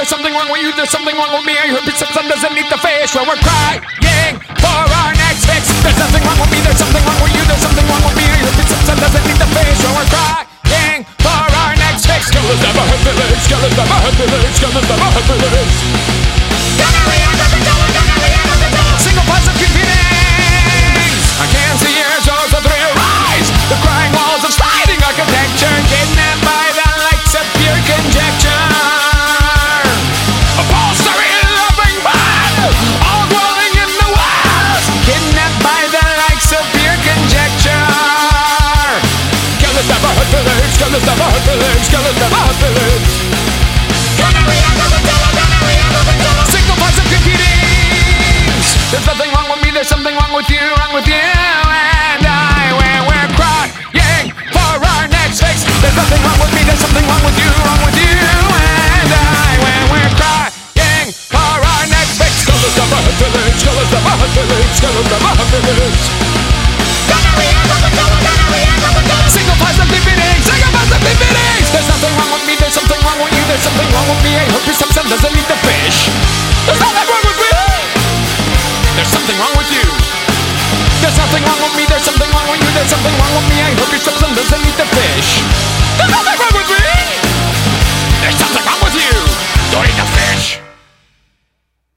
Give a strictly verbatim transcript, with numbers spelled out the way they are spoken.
there's something wrong with you, there's something wrong with me. I hope it's something doesn't need the face. Well, we're crying for our next fix. There's nothing wrong with me, there's something wrong with you, there's something wrong with me. I hope it's something doesn't need the face. Well, we're crying for our next fix. Killers never hurt feelings, killers never hurt feelings, killers never hurt feelings. Single positive feelings. I can't see your souls of three rise. The crying walls of sliding architecture, kidnapped by the lights of pure conjecture. Upholstery loving man, all dwelling in the walls, kidnapped by the likes of pure conjecture. Killers never hurt feelings, killers never hurt feelings, killers never hurt feelings. Signal positive feelings. There's nothing wrong with me, there's something wrong with you, wrong with you.